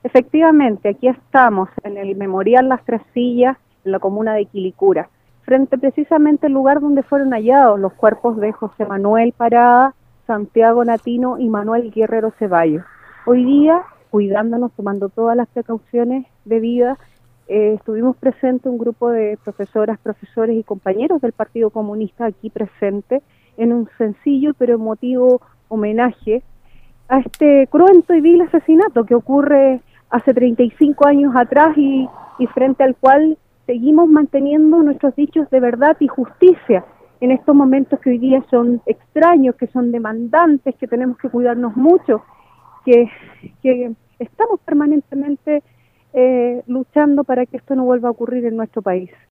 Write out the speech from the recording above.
Efectivamente, aquí estamos en el Memorial Las Tres Sillas, en la comuna de Quilicura, frente precisamente al lugar donde fueron hallados los cuerpos de José Manuel Parada, Santiago Natino y Manuel Guerrero Ceballos. Hoy día, cuidándonos, tomando todas las precauciones debidas, estuvimos presentes un grupo de profesoras, profesores y compañeros del Partido Comunista aquí presente en un sencillo pero emotivo homenaje a este cruento y vil asesinato que ocurre hace 35 años atrás y frente al cual seguimos manteniendo nuestros dichos de verdad y justicia en estos momentos que hoy día son extraños, que son demandantes, que tenemos que cuidarnos mucho, que estamos permanentemente luchando para que esto no vuelva a ocurrir en nuestro país.